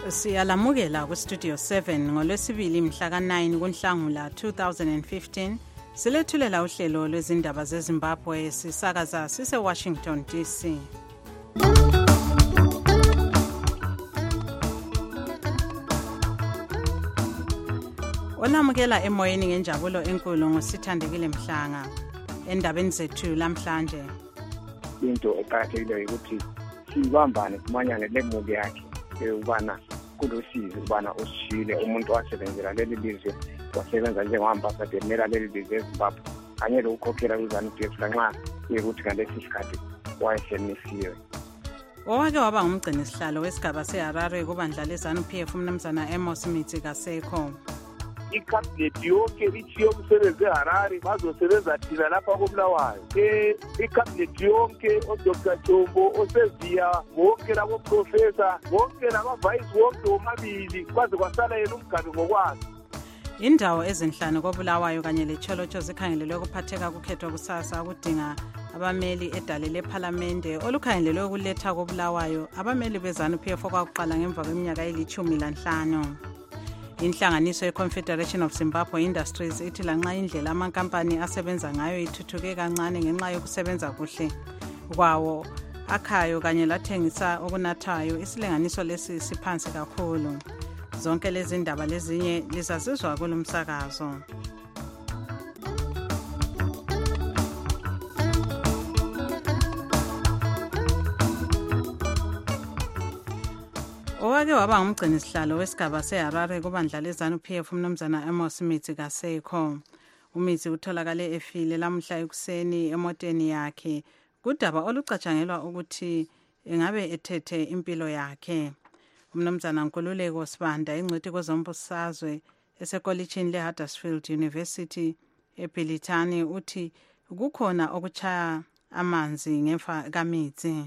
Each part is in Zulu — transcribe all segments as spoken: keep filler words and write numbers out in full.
Siyalamukela ku Studio seven ngolwesibili mhla ka nine kuNhlangula two thousand fifteen. Silethulela uhlelo lwezindaba zeZimbabwe sisakaza sise Washington D C. Onamukela emoyeni ngenjabulo enkulu ngosithandekile Mhlanga. Endabeni zethu lamhlanje. Into eqakathekile ukuthi sibambane simanyane lemuli yakhe ubana kulosizi ubana usishile umuntu wasebenzela leli lizwe wasebenza njengoambassador emela leli lizwe eZimbabwe kanye lokukhokhela kuZANU P F lanxa ukuthi ngalesi sikhathi wayesemisiwe. Owake waba ngumgcini sihlalo wesigaba seHarare kubandla leZANU P F umnumzana Amos Mithi kasekho. Ikhabhinethi yonke ichiyo umsebenzi eHarare bazosebenza thina lapha koBulawayo. Eh ikhabhinethi yonke oDr Chombo oSevia bonke labo professor bonke laba vice wonke omabili kwaze kwasala yena umgaba ngokwazi. Indawo ezinhlanu koBulawayo kanye lecholocho zikhangelelwe ukuphatheka kukhethwa kusasa ukudinga abameli edale leParliamente olukhangelelwe ukuletha koBulawayo abameli beZANU P F okwakuqala ngemva kweminyaka elithumi lanhlanu. Inhlanganiso ye-Confederation of Zimbabwe Industries ithi lanxa indlela amankampani asebenza ngayo ithuthuke kancane ngenxa yokusebenza kuhle kwawo akhayo kanye lathengisa okunathayo isilinganiso lesi siphansi kakhulu. Zonke lezi ndaba lezinye lizasizwa kulomsakazo. Owake waba ngumgcini sihlalo wesigaba seHarare kubandla leZANU P F umnumzana Amos Mithi kasekho. uMithi utholakale efile lamhla ekuseni emoteni yakhe kudaba olucatshangelwa ukuthi engabe ethethe impilo yakhe. Umnumzana Nkululeko Sibanda ingcwethi kwezombusazwe esekolitshini leHuddersfield University eBhilitani uthi kukhona okuchaya amanzi ngemva kaMithi.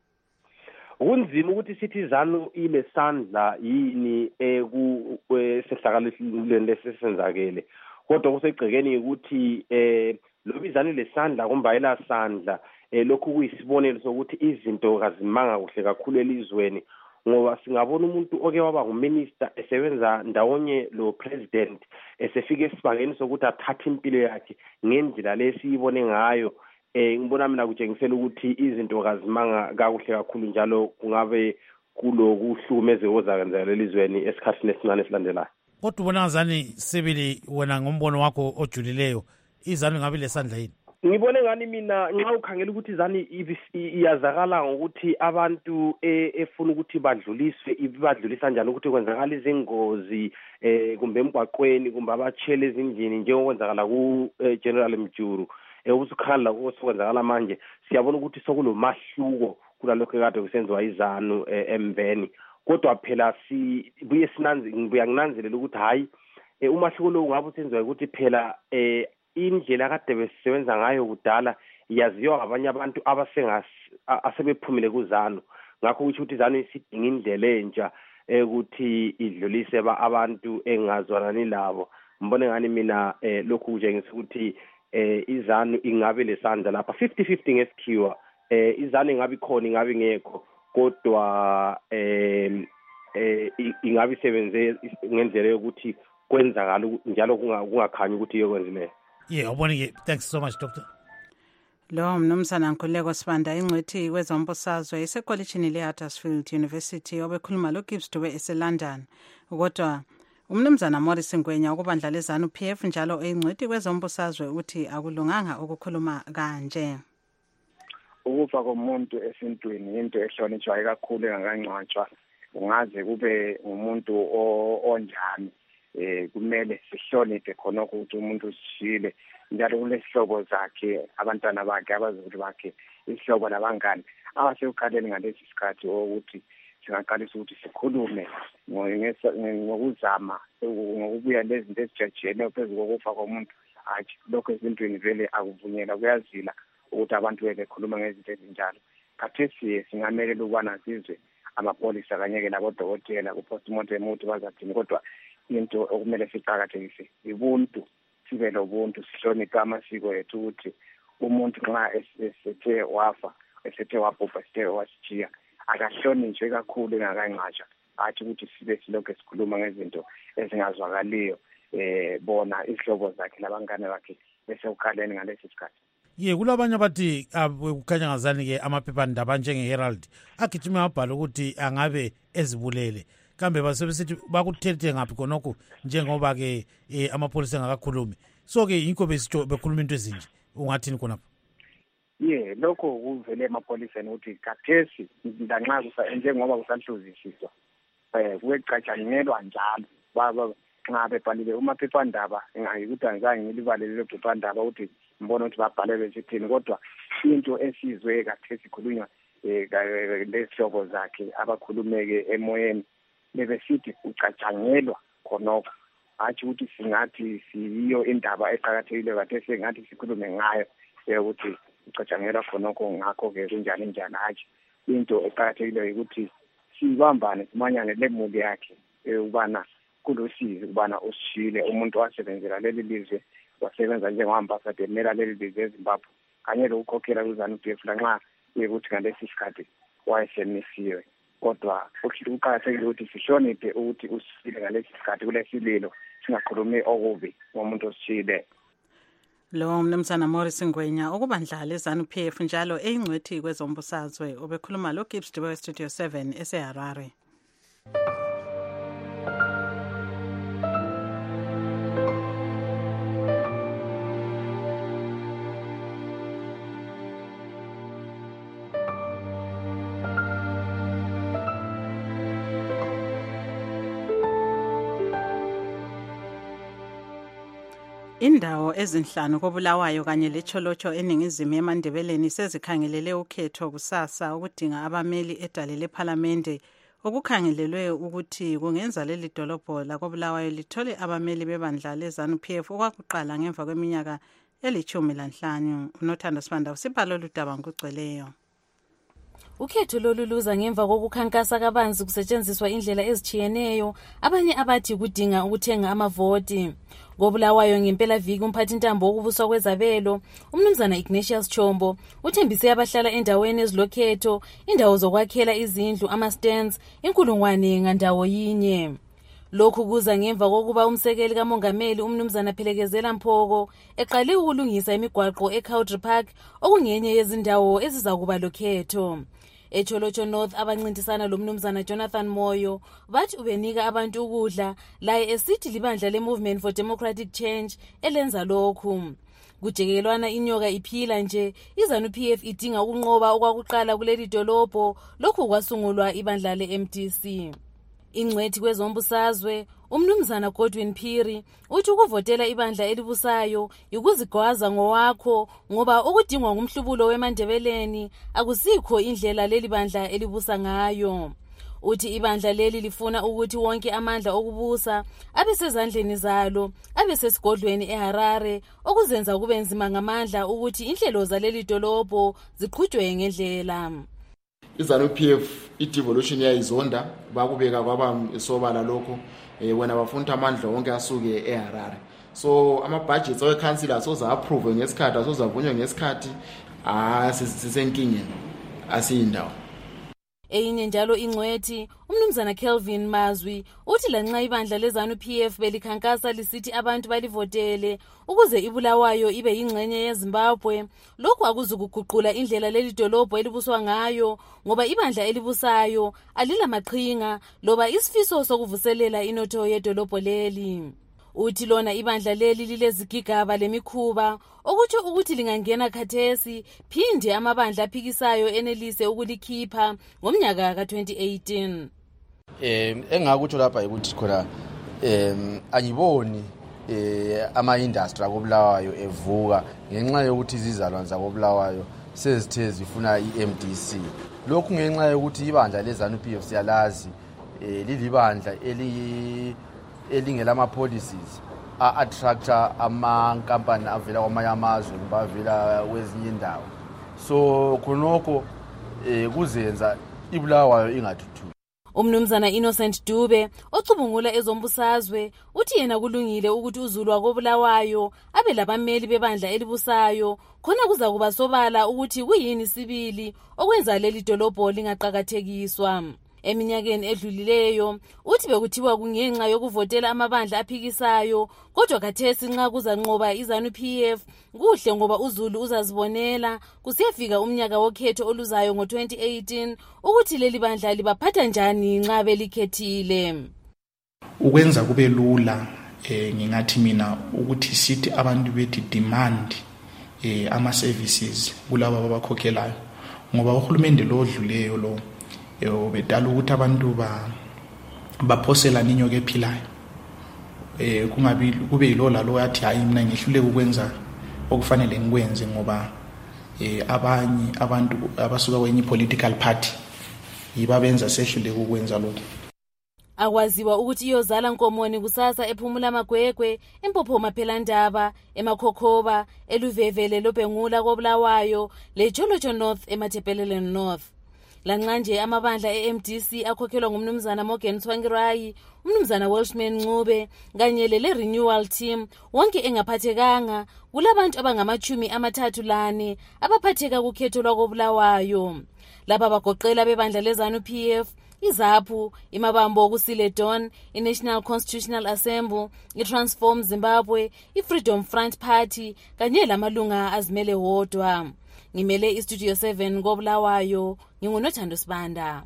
Kunzima ukuthi sithi ZANU ilesandla yini eku sehlakalweni lesisenzakele kodwa kusegcekeni ukuthi eh lo bizani lesandla kumbayela sandla lokhu kuyisibonelo sokuthi izinto kazimanga kuhle kakhulu elizweni ngoba singabona umuntu oke waba nguminister esebenza ndawonye lo president esefike esibangeni sokuthi athathe impilo yakhe ngendlela lesiyibone ngayo. Eh ngibona mina kutshengisela ukuthi izinto kazimanga kakuhle kakhulu njalo kungabe kulokuhlukumeze ozakwenzeka lelizweni esikhathini esincane esilandelayo. Kodwa ubona zani sibili wena ngombono wakho ojulileyo izanu ngabe lesandla yini? Ngibone ngani mina nxa ukhangela ukuthi izani iyazakala ngokuthi abantu efuna ukuthi badluliswe ibadlulisa kanjani ukuthi kwenzakala izingozi eh kumbe emgwaqweni kumbe abachele ezindlini njengokwenzakala ku General Mjuru. Eusukhala osokwenzakala manje siyabona ukuthi sokulomahluko kulalokho kade kusenziwa izanu emveni kodwa phela si buye sinanzi ngibuya nginanzelela ukuthi hayi umahluko lo ngabe usenziwa ukuthi phela indlela kade besebenza ngayo kudala yaziwa abanye abantu abasengas asebephumile kuZANU ngakho ukuthi ukuthi izanu isidinga indlela entsha ukuthi idlulise abantu engazwanani labo. Mbone ngani mina lokhu kujengisa ukuthi eh izanu ingabe lesandla lapha fifty fifty ngesikhiwa eh izanu ingabe khona ingabe ngekho kodwa eh eh ingabe isebenze ngendlela yokuthi kwenzakala njalo kungakhanyi ukuthi iyokwenzile. Yeah, ubone ke. Thanks so much Doctor. Lo mnumzana Nkululeko Sibanda ingcwethi kwezombusazwe esekolitshini leHuddersfield University obekhuluma lo Gibbs Dube eseLondon kodwa umnumzana Morris Ngwenya ukubandla leZANU P F njalo eyingcwethi kwezombusazwe uthi akulunganga ukukhuluma kanje. Ukufa komuntu esintwini into ehlonitshwa kakhulu engakancwatshwa ungaze kube umuntu onjani eh kumele sihloniphe khona ukuthi umuntu usishile njalo kulesihlobo zakhe abantwana bakhe abazukulu bakhe isihlobo labangani abasekuqaleni ngalesi sikhathi ukuthi singaqalisa ukuthi sikhulume ngokuzama ngokubuya lezinto ezijajene phezulu kokufa komuntu athi lokho ezintweni vele akuvunyelwa kuyazila ukuthi abantu bekhuluma ngezinto ezinjalo. Khathesi singamele ukubana sizwe amapolisa kanye ke labodokotela kupostmortem ukuthi bazathini kodwa into okumele siqhakathekise ibuntu sibe lobuntu sihloniphe amasiko ethu ukuthi umuntu nxa esethe wafa esethe wabhubha esithe wasitshiya akahlonitshwe kakhulu engakancwatshwa athi ukuthi sibe silokho sikhuluma ngezinto ezingazwakaliyo eh bona isihlobo zakhe labangane bakhe bese ukaleni ngalesi sikhathi. Ye kulabanye abathi kukhanya ngazani ke amaphephandaba njenge Herald agijima abhala ukuthi angabe ezibulele kambe basebesithi bakuthethe ngaphi khonokho njengoba ke amapholisa engakakhulumi. So ke yinko besitsho bekhuluma into ezinje ungathini khonapho? Ye lokho kuvele amapholisa ukuthi kathesi ndanxa kusa njengoba kusahluzisiswa eh kuyecatshangelwa njalo baba nxa bebhalile umaphephandaba ngayikuthi angizange ngilibalele lo phephandaba ukuthi mbona ukuthi babhale besithini kodwa into esizwe kathesi ikhulunywa lesihlobo zakhe abakhulumeke emoyeni bebesithi ucatshangelwa khonokho athi ukuthi singathi siyiyo indaba eqhakathekile kathesi ngathi sikhulume ngayo ukuthi ucatshangelwa khonokho ngakho ke kunjani njani athi into eqhakathekile ukuthi sibambane simanyane lemuli yakhe ubana kulosizi kubana usishile umuntu wasebenzela leli lizwe wasebenza njengomambassador emela leli lizwe eZimbabwe kanye lokukhokhela kuZANU-P F lanxa ukuthi ngalesi sikhathi wayesemisiwe kodwa ukuqhakathekile ukuthi sihloniphe ukuthi usishile ngalesi sikhathi kulesililo singakhulumi okubi ngomuntu osishile. Lo mnumzana Morris Ngwenya okubandlala eZANU-P F njalo eyingcwethi kwezombusazwe obekhuluma lo Gibbs Dube Studio seven eseHarare. Indawo ezinhlanu koBulawayo kanye leCholocho eningizimu eMandebeleni sezikhangelele ukhetho kusasa ukudinga abameli edale lePhalamende okukhangelelwe ukuthi kungenza leli dolobho la koBulawayo lithole abameli bebandla leZANU-P F okwakuqala ngemva kweminyaka elithumi lanhlanu. uNothando Sibanda usibhalo ludaba ngokugcweleyo. Ukhetho lolu luza ngemva kokukhankasa kabanzi kusetshenziswa indlela ezichiyeneyo abanye abathi kudinga ukuthenga amavoti. KoBulawayo ngempela viki umphathintambo wokubuswa kwezabelo umnumzana Ignatius Chombo uthembise abahlala endaweni ezilokhetho indawo zokwakhela izindlu ama-stands inkulungwane ngandawo yinye. Lokhu kuza ngemva kokuba umsekeli kamongameli umnumzana Phelekezela Mphoko eqale ukulungisa imigwaqo eCountry Park okungenye yezindawo ezizakuba lokhetho. eCholocho North abancintisana lomnumzana Jonathan Moyo bathi ubenika abantu ukudla laye esithi libandla leMovement for Democratic Change elenza lokhu. Kujekelwana inyoka iphila nje iZANU-P F idinga ukunqoba okwakuqala kuleli dolobho lokhu kwasungulwa ibandla le-M D C. Ingcwethi kwezombusazwe umnumzana Godwin Phiri uthi ukuvotela ibandla elibusayo ukuzigwaza ngowakho ngoba okudingwa ngumhlubulo weMandebeleni akusikho indlela leli bandla elibusa ngayo. Uthi ibandla leli lifuna ukuthi wonke amandla okubusa abe sezandleni zalo abe sesigodlweni eHarare okuzenza kube nzima ngamandla ukuthi inhlelo zaleli dolobho ziqhutshwe ngendlela. iZANU-P F i-devolution yayizonda bakubeka kwaba sobala lokho wena bafuna amandla wonke asuke eHarare. So ama budgets awe council asoza approve ngesikhathi asoza vunywa ngesikhathi ah sisenkingeni asiyindawo. Eyinye njalo ingcwethi umnumzana Kelvin Mazwi uthi lanxa ibandla leZANU-P F belikhankasa lisithi abantu balivotele ukuze iBulawayo ibe yingxenye yeZimbabwe lokhu akuzukuguqula indlela leli dolobho elibuswa ngayo ngoba ibandla elibusayo alilamaqhinga loba isifiso sokuvuselela inotho yedolobho leli. Uthi lona ibandla leli lilezigigaba lemikhuba okuthi ukuthi lingangena khathesi phinde amabandla aphikisayo enelise ukulikhipha ngomnyaka ka twenty eighteen. Eh engakutsho lapha ukuthi khona em angiboni eh ama industry akoBulawayo evuka ngenxa yokuthi izizalwane zakoBulawayo sezithe zifuna i-M D C. Lokhu ngenxa yokuthi ibandla leZANU-P F siyalazi eh lilibandla eli elingela ama policies a attractor ama company avela kwamanye amazwe bavela kwezinye indawo. So khonoko eh kuzenza iBulawayo ingathuthuki. Umnumzana Innocent Dube ocubungula ezombusazwe uthi yena kulungile ukuthi uZulu wakoBulawayo abe labameli bebandla elibusayo khona kuza kuba sobala ukuthi kuyini sibili okwenza leli dolobho lingaqhakathekiswa. Eminyakeni edlulileyo uthi bekuthiwa kungenxa yokuvotela amabandla aphikisayo, kodwa khathesi nxa kuzanqoba iZANU P F kuhle ngoba uZulu uzazibonela kusiyafika umnyaka wokhetho oluzayo ngo twenty eighteen ukuthi leli bandla libaphatha njani nxa belikhethile. Ukwenza kube lula eh ngingathi mina ukuthi sithi abantu bethi demand eh ama services kulabo abakhokhelayo, ngoba uhulumende lo odluleyo lo ubedala ukuthi abantu ba baphosela ninyo ke philayo, eh kungabi kube yilola lo yathi hayi mina ngihluleke ukwenza okufanele ngikwenze ngoba eh abanye abantu abasuka kwenye political party yibabenza sehluleke ukwenza lokho. Akwaziwa ukuthi iyozala Nkomoni kusasa ephumula Magwegwe, eMpopho Maphelandaba, eMakhokhoba, eLuvevele loBhengula koBulawayo, leJolotsho North eMathepelele North. Lanqanje amabandla e-M D C akhokhelwa ngumnumzana Morgan Tsvangirai, umnumzana Welshman Ncube kanye lele renewal team wonke engaphathekanga kulabantu abangamachumi amathathu lane abaphatheka kukhetho lwakoBulawayo. Laba bagoqela bebandla leZANU P F, iZAPU, imabambo okusile Dawn, iNational Constitutional Assembly, iTransform Zimbabwe, iFreedom Front Party kanye lamalunga azimele wodwa. Ngimele iStudio seven koBulawayo, nginguNothando Sibanda.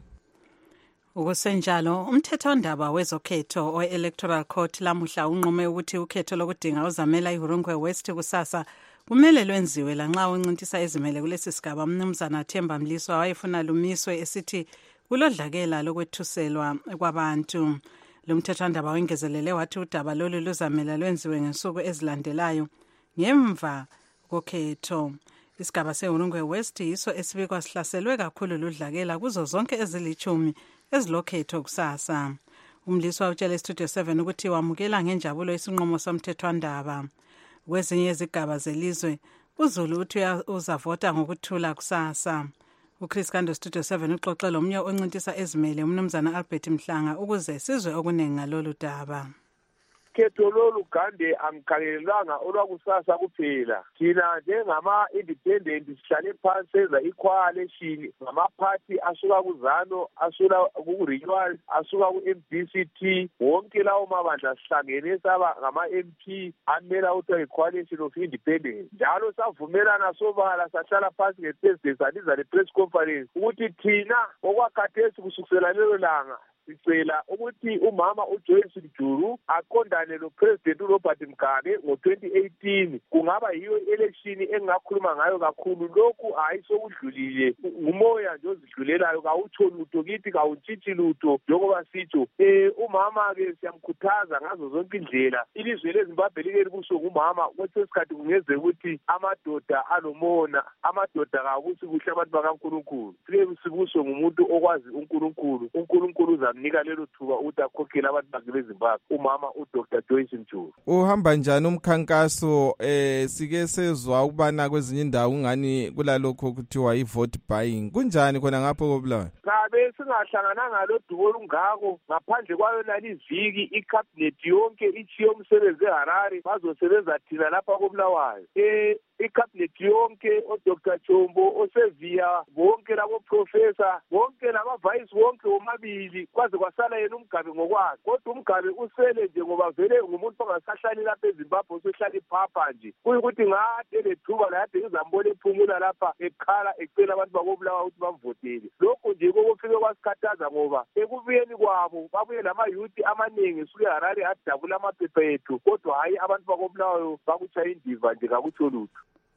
Ukusenjalo umthethondaba wezokhetho o-Electoral Court lamuhla unqume ukuthi ukhetho lokudinga uzamela iHurungwe West kusasa kumele lwenziwe lanxa uncintisa ezimele kulesi sigaba. Mnumzana Themba Mliswa wayefuna lumiswe esithi kulodlakela lokwethuselwa kwabantu. Lo mthethondaba wengezelele wathi udaba lolu luzamela lwenziwe ngensuku ezilandelayo ngemva kokhetho. Isigaba seHurungwe West yiso esibikwa sihlaselwe kakhulu ludlakela kuzo zonke ezilichumi ezilokhetho kusasa. Umliswa utshele iStudio seven ukuthi wamukela ngenjabulo isinqumo somthethwandaba. Kwezinye izigaba zelizwe uZulu uthi uzavota ngokuthula kusasa. uChris Kando Studio seven uxoxela omnye oncintisa ezimele umnumzana Albert Mhlanga ukuze sizwe okuningi ngalolu daba. Khetho lolu Gande angikhalelanga olwakusasa kuphela. Thina njengama independent sihlale phansi senza equalation ngama party asuka kuZANU, asuka kuRenewal, asuka kuM D C T, wonke lawo mabandla sihlangene saba ngama M P amela uthi equalation of independent. Njalo savumelana sobala sahlala phansi ngeThursday saliza le press conference ukuthi thina okwakhathesi kusukela lelo langa sicela ukuthi umama uJoyce Mjuru aqondane lo President uRobert Mugabe ngo twenty eighteen. Kungaba yiyo election engakhuluma ngayo kakhulu. Lokhu ayisokudlulile ngumoya nje ozidlulelayo kawutsho lutho kithi kawutshitshi lutho. Njengoba sitho eh umama ke siyamkhuthaza ngazo zonke indlela. Ilizwe leZimbabwe likeli kuso ngumama kwesikhathi kungeze ukuthi amadoda alomona, amadoda kakusi kuhle abantu bakaNkulunkulu. Sike sikuso ngumuntu okwazi uNkulunkulu. uNkulunkulu nika lelo thuba ukuthi akhokhele abantu bakhe beZimbabwe, umama uDr Joyce Mjuru. Uhamba njani umkhankaso? eh sike sezwa ukubana kwezinye indawo ngani kulalokho kuthiwa i-vote buying. Kunjani khona ngapho koBulawayo? Ngabe singahlangananga lo dubo olungako ngaphandle kwayo laliziki icabinet yonke ichiyo umsebenzi eHarare bazosebenza thina lapha koBulawayo. Eh icabinet yonke oDr Chombo oSevia bonke labo professor bonke laba vice wonke omabili kwaze kwasala yena uMgabe ngokwakhe. Kodwa uMgabe usele nje ngoba vele ngumuntu ongasahlali lapha eZimbabwe usehlala iphapha nje. Kuyikuthi ngade lethuba lade izambona ephumula lapha ekhala ecela abantu bakobulawa ukuthi bamvotele. Lokho nje kokufike kwasikhathaza ngoba ekubuyeni kwabo babuye lama youth amaningi suke eHarare adabula amaphepha ethu, kodwa hayi abantu bakobulawayo bakuchaya indiva nje kakutsho lutho.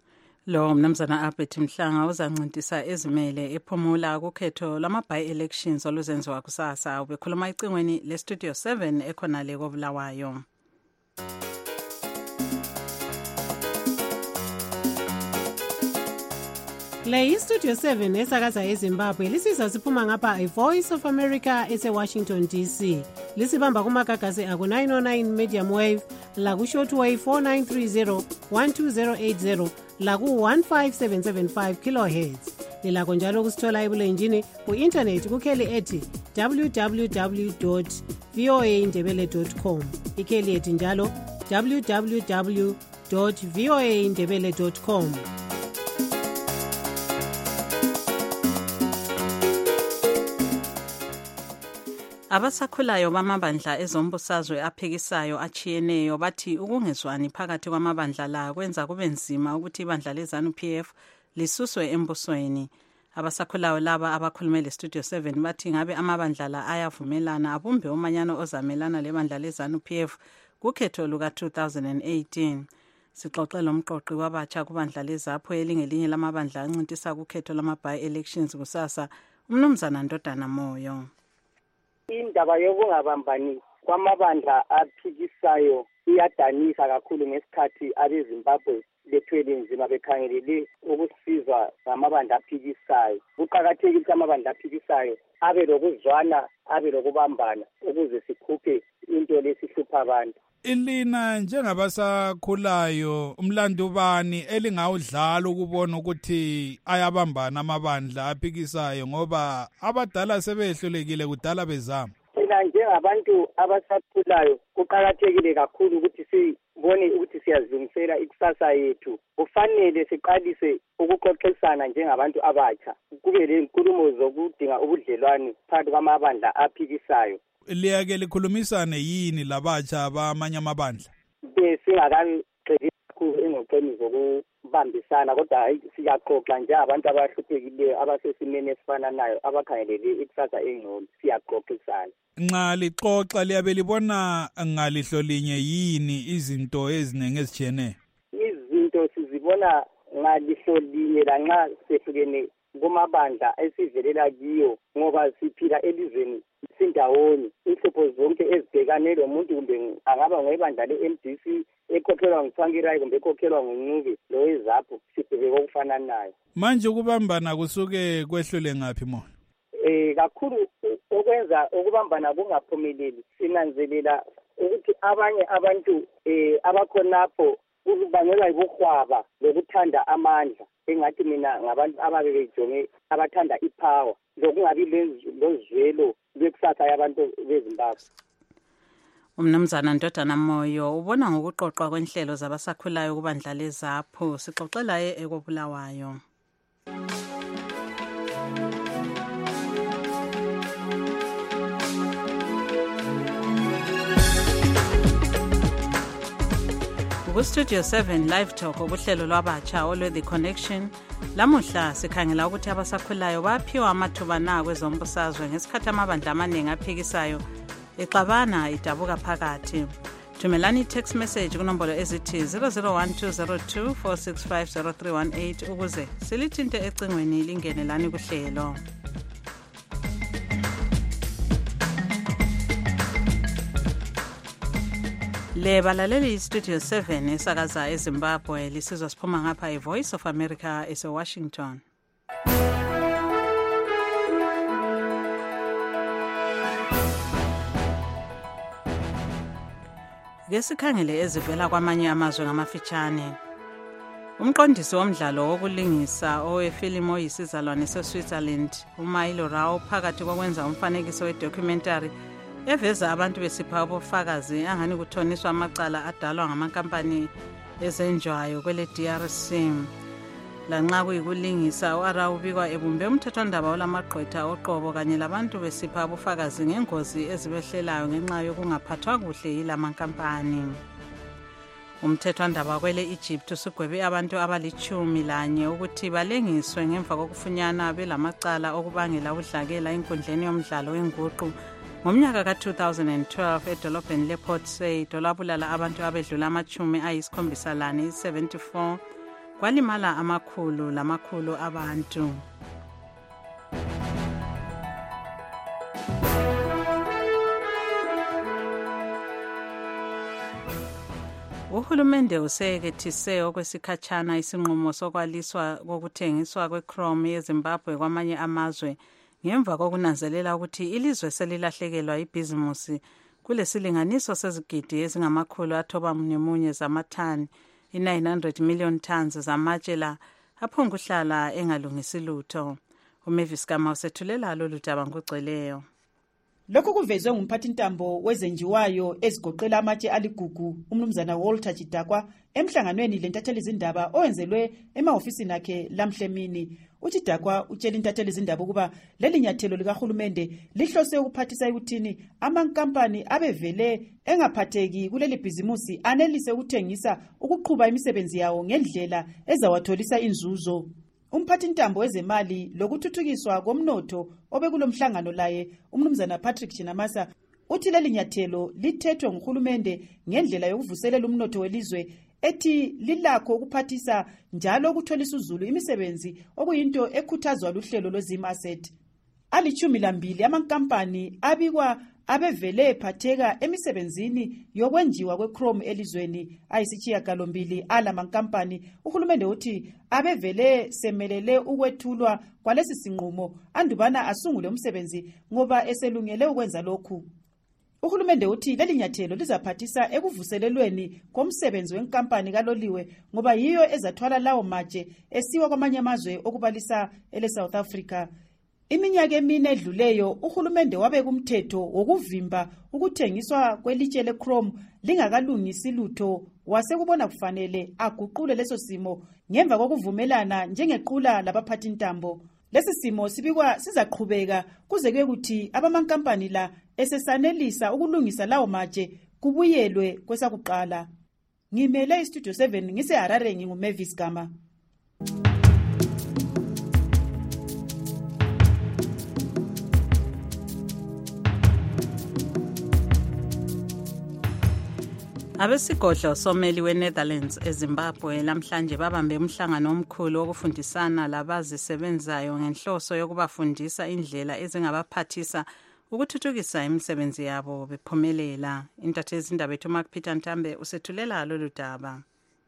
Lo mnumzana Albert Mhlanga uzancintisa ezimele ephumula kukhetho lama-by-elections oluzenziwa kusasa. Ubekhuluma icingweni leStudio seven ekhona le koBulawayo. Le iStudio seven esakaza eZimbabwe lisiza siphuma ngapha iVoice of America ese-Washington D C. Lisibamba kumagagasi aku nine oh nine medium wave, laku shortwave four nine three zero one two zero eight zero, laku one five seven seven five kilohertz. Lilakho njalo kusithola ebulenjini ku-internet kukheli ethi w w w dot v o a ndebele dot com. Ikheli ethi njalo w w w dot v o a ndebele dot com. Abasakhulayo bamabandla ezombusazwe aphikisayo achiyeneyo bathi ukungezwani phakathi kwamabandla la kwenza kube nzima ukuthi ibandla leZANU-P F lisuswe embusweni. Abasakhulayo laba abakhulume leStudio seven bathi ngabe amabandla la ayavumelana abumbe umanyano ozamelana lebandla leZANU-P F kukhetho luka two thousand eighteen. Sixoxe lomqoqi wabatsha kubandla lezapho elingelinye lamabandla ancintisa kukhetho lama-by-elections kusasa, uMnumzana Ndodana Moyo. Indaba yokungabambani kwamabandla aphikisayo iyadanisa kakhulu ngesikhathi abeZimbabwe bethwele nzima bekhangelele ukusizwa ngamabandla aphikisayo. Kuqakathekile ukuthi amabandla aphikisayo abe lokuzwana, abe lokubambana ukuze sikhuphe into lesihlupha abantu. Ilina njengabasakhulayo umlando bani elingawudlala ukubona ukuthi ayabambana amabandla aphikisayo ngoba abadala sebehlulekile kudala bezama? Thina njengabantu abasakhulayo kuqakathekile kakhulu ukuthi sibone ukuthi siyazilungisela ikusasa yethu. Kufanele siqalise ukuxoxisana njengabantu abatsha, kube lenkulumo zokudinga ubudlelwane phakathi kwamabandla aphikisayo. Liyake likhulumisane yini labatsha abamanye amabandla? Singakaqedi kakhulu engxoxweni zokubambisana, kodwa siyaxoxa nje abantu abahluphekile abasesimeni esifana nayo abakhangelele ikusasa engcono, siyaxoxisana. Nxa lixoxa liyabe libona ngalihlo linye yini izinto eziningi ezijiyeneyo? Izinto sizibona ngalihlo linye lanxa sehlukene kumabandla esivelela kiyo ngoba siphila elizweni sindawonye. Inhlupho zonke ezibhekane lomuntu kumbe angaba ngoyibandla le-M D C ekhokhelwa nguThwangirai kumbe ekhokhelwa nguNcuke loweZAPHO sibheke okufana nayo. Manje ukubambana kusuke kwehlule ngaphi mona? Eh kakhulu okwenza ukubambana kungaphumeleli sinanzelela ukuthi abanye abantu eh abakhonapho kubangela ibukhwaba lokuthanda amandla. Engathi mina ngabantu ababe bejonge abathanda ipower lokungabi lozwelo lwekusasa yabantu beZimbabwe. Umnumzana Ndodana Moyo ubona ngokuqoqwa kwenhlelo zabasakhulayo kubandla leZAPHO. Sixoxela ekobulawayo. Ku-Studio seven Live Talk ubuhlelo lwabatsha olwe The Connection. Lamuhla sikhangela ukuthi abasakhulayo baphiwa amathuba na kwezombusazwe ngesikhathi amabandla amaningi aphikisayo exabana idabuka phakathi. Thumelani text message kunombolo ezithi zero zero one two zero two four six five zero three one eight ukuze silithinte ecingweni lingene lani kuhlelo. Le balaleli iStudio seven esakaza eZimbabwe lisizwa siphuma ngapha iVoice of America eseWashington. Ngesikhangele ezivela kwamanye amazwe ngamafitshane. Umqondisi womdlalo wokulingisa owefilimu oyisizalwane seSwitzerland uMilo Rao phakathi kokwenza umfanekiso wedocumentary eveza abantu besipha ubufakazi angani kuthoniswa amacala adalwa ngamankampani ezenjwayo kwele D R C. Lanxa kuyikulingisa uAra ubikwa ebumbe umthethwandaba olamagqwetha oqobo kanye labantu besipha ubufakazi ngengozi ezibehlelayo ngenxa yokungaphathwa kuhle yilamankampani. Umthethwandaba kwele Egypt usugwebe abantu abalichumi lanye ukuthi balengiswe ngemva kokufunyana belamacala okubangela udlakela enkundleni yomdlalo wenguqu ngomnyaka ka two thousand twelve edolobheni lePort Said olabulala abantu abedlula amachumi ayisikhombisa lane seventy-four kwalimala amakhulu lamakhulu abantu. Uhulumende usekethise okwesikhatshana isinqumo sokwaliswa kokuthengiswa kweChrome yeZimbabwe kwamanye amazwe ngemva kokunanzelela ukuthi ilizwe selilahlekelwa ibhizimusi kulesilinganiso sezigidi ezingamakhulu athoba nemunye zamathani i-nine hundred million tons zamatshe la aphonguhlala engalungisi lutho. uMavis Kama usethulela lolu daba ngogcweleyo. Lokhu kuvezwe ngumphathintambo wezenjiwayo ezigoqela amatshe aligugu umnumzana Walter Chidakwa emhlanganweni lentatheli izindaba owenzelwe emahofisini akhe lamhlemini. uthi Dakwa utshela intatheli izindaba ukuba leli nyathelo likahulumende lihlose ukuphathisa ekuthini amankampani abevele engaphatheki kuleli bhizimusi anelise ukuthengisa ukuqhuba imisebenzi yawo ngendlela ezawatholisa inzuzo. Umphathintambo wezemali lokuthuthukiswa komnotho obekulomhlangano laye umnumzana Patrick Chinamasa uthi leli nyathelo lithethwe nguhulumende ngendlela yokuvuselela umnotho welizwe ethi lilakho ukuphathisa njalo ukutholisa uzulu imisebenzi okuyinto ekhuthazwa luhlelo lwezim asset. Alichumi lambili amankampani abikwa abevele phatheka emisebenzini yokwenjiwa kwe-chrome elizweni ayisishiyagalombili ala mankampani. Uhulumende uthi abevele semelele ukwethulwa kwalesi sinqumo andubana asungule umsebenzi ngoba eselungele ukwenza lokhu. Uhulumende uthi leli nyathelo lizaphathisa ekuvuselelweni komsebenzi wenkampani kaloliwe ngoba yiyo ezathwala lawo matshe esiwa kwamanye amazwe okubalisa ele South Africa. Iminyaka emine edluleyo uhulumende wabeka umthetho wokuvimba ukuthengiswa kwelitshe le-chrome lingakalungisi lutho wasekubona kufanele aguqule leso simo ngemva kokuvumelana njengequla labaphathintambo. Lesi simo sibikwa sizaqhubeka kuze kuyokuthi abamankampani la esesanelisa ukulungisa lawo matshe kubuyelwe kwesakuqala. Ngimele iStudio seven ngise-Harare nginguMavis Gama. Abesigodlo someli weNetherlands eZimbabwe lamhlanje babambe umhlangano omkhulu wokufundisana labazisebenzayo ngenhloso yokubafundisa indlela ezingabaphathisa ukuthuthukisa imisebenzi yabo bephumelela. Intatheli indaba ethu Mark Peter Ntambe usethulela lolu daba.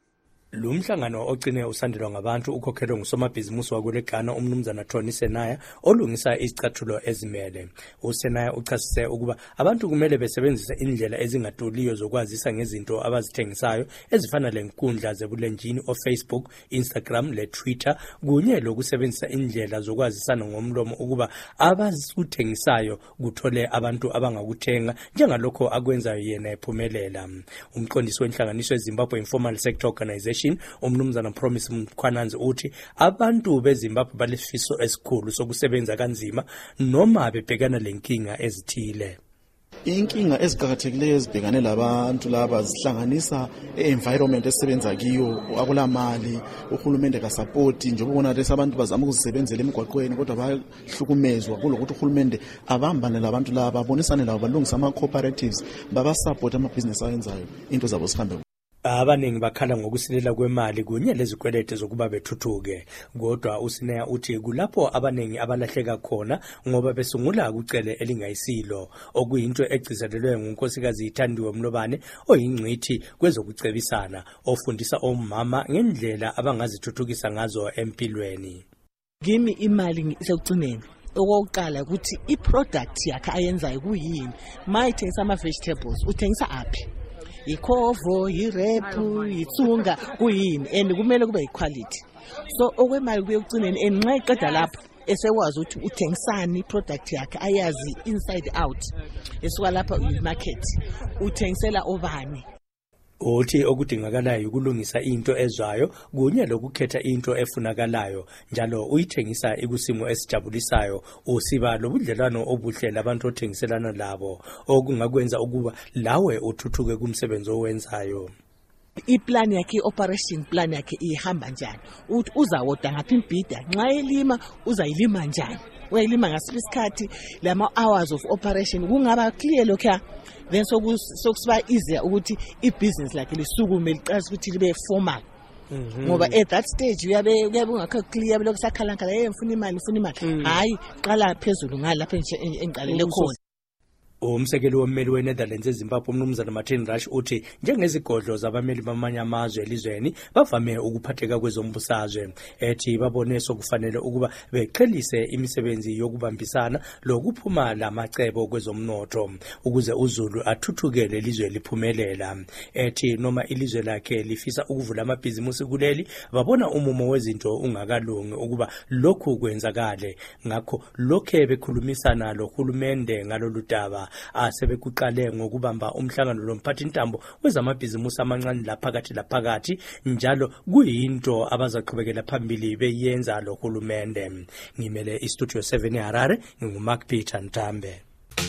Lo mhlangano ogcine usandelwa ngabantu ukhokhelwe ngusomabhizimusi wakuleGhana umnumzana Tony Senaya olungisa izicathulo ezimele. USenaya uchasise ukuba abantu kumele besebenzise indlela ezingatuliyo zokwazisa ngezinto abazithengisayo ezifana lenkundla zebulenjini oFacebook, Instagram le Twitter kunye lokusebenzisa indlela zokwazisana ngomlomo ukuba abazithengisayo kuthole abantu abangakuthenga njengalokho akwenzayo yena ephumelela. Umqondisi wenhlanganiso eZimbabwe Informal Sector Organization umnumzana Promise Mkhwananzi uthi abantu beZimbabwe balefiso esikhulu sokusebenza kanzima noma bebhekana lenkinga ezithile. Inkinga eziqhakathekileyo ezibhekane labantu laba zihlanganisa environment esebenza kiyo akulamali uhulumende ka support njengoba ubona lesi abantu bazama ukuzisebenzela emigwaqweni kodwa bahlukumezwa kulokuthi uhulumende abambane labantu laba abonisane labo balungisa ama cooperatives baba support ama business ayenzayo into zabo zihambe. Abaningi bakhala ngokusilela kwemali kunye lezikwelete zokuba bethuthuke kodwa uSinaya uthi kulapho abaningi abalahleka khona ngoba besungula ukucele elingayisilo okuyinto egcizelelwe ngunkosikazi Ithandiwe Mlobane oyingcithi kwezokucebisana ofundisa omama ngendlela abangazithuthukisa ngazo empilweni. Kimi imali isekucineni okokuqala ukuthi iproduct yakhe ayenzayo kuyini mayithengisa ama vegetables uthengisa aphi ikhovo, irepu, ithunga kuyini and kumele kube equality. So okwemali kuye ucineni enxa iqeda lapho esewazi ukuthi uthengisani product yakhe ayazi inside out. Esuka lapha imarket uthengisela obani. Uthi okudingakalayo ukulungisa into ezwayo kunye lokukhetha into efunakalayo njalo uyithengisa ikusimo esijabulisayo usiba lobudlelwano obuhle labantu othengiselana labo okungakwenza ukuba lawe uthuthuke kumsebenzi owenzayo. Iplan yakhe operation plan yakhe ihamba njani uthi uzawoda ngaphi imbhida nxa elima uzayilima njani uyilima ngasiphi isikhathi lama hours of operation kungaba clear lokho then sokusiba easier ukuthi ibusiness lakhe lisukume liqasa ukuthi libe formal ngoba at that stage uyabe uyabe ungakho clear lokusakhala hey ngifuna imali ngifuna imali hayi qala phezulu ngalapha engiqalele khona. Umsekeli wommeli weNetherlands eZimbabwe umnumzana Martin Rush uthi njengezigodlo zabameli bamanye amazwe elizweni bavame ukuphatheka kwezombusazwe ethi babone sokufanele ukuba beqhelise imisebenzi yokubambisana lokuphuma lamacebo kwezomnotho ukuze uZulu athuthukele ilizwe liphumelela. Ethi noma ilizwe lakhe lifisa ukuvula amabhizimusi kuleli babona umumo wezinto ungakalungi ukuba lokhu kwenzakale ngakho lokho bekhulumisana lohulumende ngalolu daba Afrika asebekuqale ngokubamba umhlangano lomphathintambo wezamabhizimusi amancane laphakathi laphakathi njalo kuyinto abazaqhubekela phambili beyenza lo hulumende. Ngimele iStudio seven eHarare, nginguMark Peter Ntambe.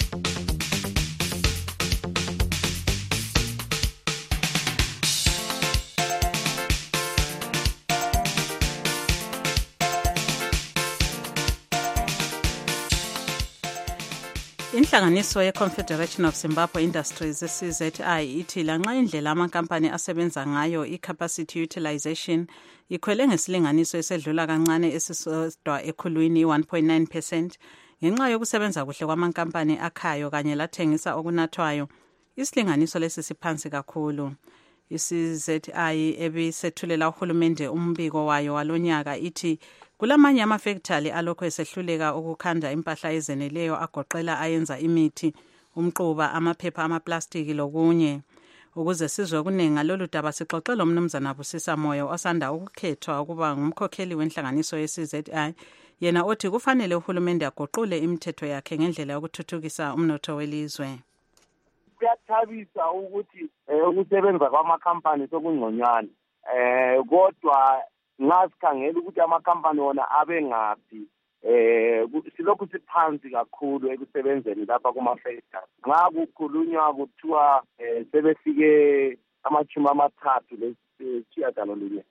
Inhlanganiso ye-Confederation of Zimbabwe Industries, C Z I, ithi lanxa indlela amakampani asebenza ngayo i-capacity utilization ikhwele ngesilinganiso esedlula kancane esisodwa ekhulwini one point nine percent ngenxa yokusebenza kuhle kwamakampani akhayo kanye lathengisa okunathwayo, isilinganiso lesi siphansi kakhulu. I-C Z I ebisethulela uhulumende umbiko wayo walonyaka ithi kulamanye amafektali alokho esehluleka ukukhanda impahla ezeneleyo agoqela ayenza imithi, umquba, amaphepha, amaplastiki lokunye. Ukuze sizwe kuningi ngalolu daba sixoxela umnumzana Busisa Moyo osanda ukukhethwa ukuba ngumkhokheli wenhlanganiso ye-C Z I, yena othi kufanele uhulumende agoqule imithetho yakhe ngendlela yokuthuthukisa umnotho welizwe. Kuyathabisa ukuthi ukusebenza kwamakhampani sokungconywana eh kodwa ngasikhangela ukuthi amakhampani wona abe ngaphi eh silokhu siphansi kakhulu ekusebenzeni lapha kuma-factory. Nxa kukhulunywa kuthiwa sebefike amachumi amathathu lesishiyagalolunye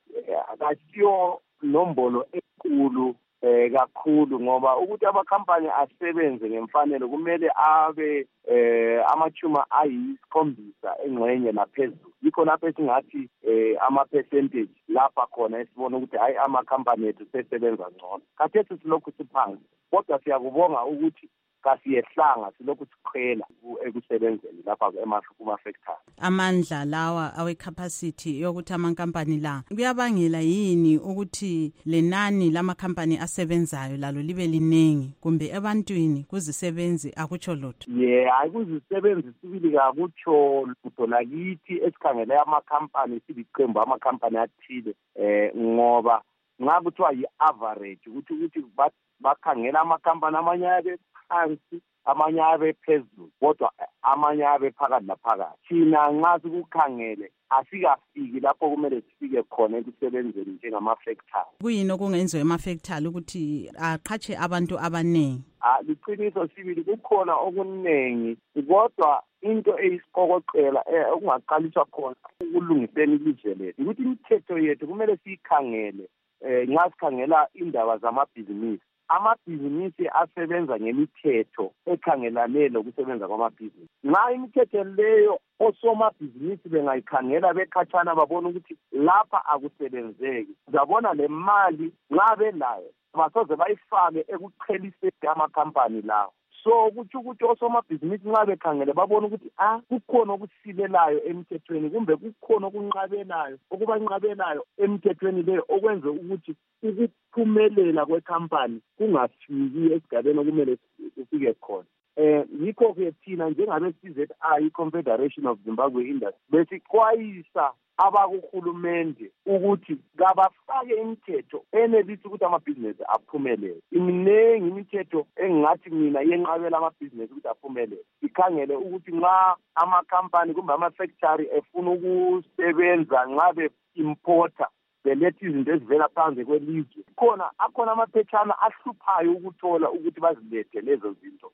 akasiyo nombolo enkulu eh kakhulu ngoba ukuthi amakhampani asebenze ngemfanelo kumele abe eh amachuma ayisikhombisa engxenye naphezulu. Yikho lapho esingathi eh ama percentage lapha khona esibona ukuthi hayi amakhampani ethu sesebenza ngcono. Khathesi silokhu siphansi kodwa siyakubonga ukuthi kasiyehlanga silokhu siqhela ekusebenzeni lapha kuma-factory. Amandla lawa awe-capacity yokuthi amankampani la kuyabangela yini ukuthi lenani lamakhampani asebenzayo lalo libe linengi kumbe ebantwini kuzisebenzi akutsho lutho? Yeah, hayi kuzisebenzi sibili kakutsho lutho lakithi esikhangele amakhampani siliqembu amakhampani athile eh ngoba nxa kuthiwa yi-average ukuthi ukuthi bakhangela amakhampani amanye abe phansi amanye abe phezulu kodwa amanye abe phakathi naphakathi. Thina nxa sikukhangele asikafiki lapho kumele sifike khona ekusebenzeni njengama-factory. Kuyini okungenziwa ema-factory ukuthi aqhatshe abantu abaningi? Ah, liqiniso sibili kukhona okuningi kodwa into eyisiqokoqela okungaqaliswa khona ukulungiseni ilizwe lethu ukuthi imithetho yethu kumele siyikhangele eh nxa sikhangela indaba zamabhizinisi. Amabhizinisi asebenza ngemithetho ekhangelane lokusebenza kwamabhizinisi. Nxa imithetho leyo osomabhizinisi bengayikhangela bekhatshana babona ukuthi lapha akusebenzeki, uzabona le mali nxa belayo basoze bayifake ekuqheliseni amakhampani lawo. So kutsho ukuthi osomabhizinisi nxa bekhangele babona ukuthi ah kukhona okusilelayo emithethweni kumbe kukhona okunqabelayo okubanqabelayo emithethweni leyo okwenza ukuthi ukuphumelela kwekhampani kungafiki esigabeni okumele kufike khona. Eh yikho ke thina njengabe-C Z I i-Confederation of Zimbabwe Industries besixwayisa abakuhulumende ukuthi kabafake imithetho enelisa ukuthi amabhizinesi aphumelele. Iminingi imithetho engingathi mina yenqabela amabhizinesi ukuthi aphumelele. Ikhangele ukuthi nxa amakhampani kumbe ama-factory efuna ukusebenza nxa be-importer beletha izinto ezivela phansi kwelizwe, khona akhona amaphetshana ahluphayo ukuthola ukuthi bazilethe lezo zinto.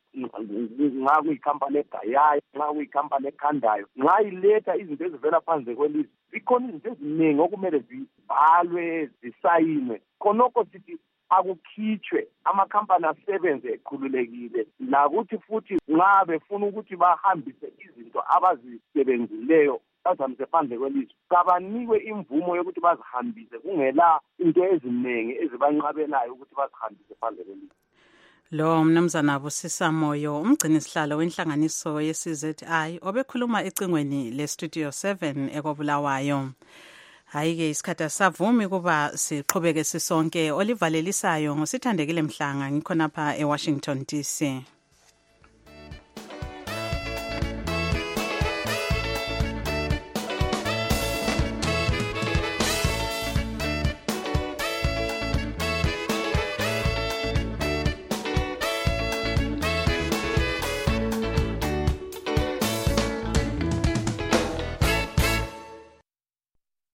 Nxa kuyikhampani egayayo, nxa kuyikhampani ekhandayo, nxa iletha izinto ezivela phansi kwelizwe, zikhona izinto eziningi okumele zibhalwe zisayinwe. Khonokho sithi akukhitshwe amakhampani asebenze ekhululekile nakuthi futhi nxa befuna ukuthi bahambise izinto abazisebenzileyo bazihambise phandle kwelizwe kabanikwe imvumo yokuthi bazihambise kungela into eziningi ezibanqabelayo ukuthi bazihambise phandle kwelizwe. Lo mnumzana Busisa Moyo umgcini sihlalo wenhlanganiso ye-C Z I obekhuluma ecingweni le-Studio seven ekobulawayo. Hayi-ke isikhathi savumi kuba siqhubeke sisonke olivalelisayo ngosithandekile Mhlanga ngikhonapha eWashington D C.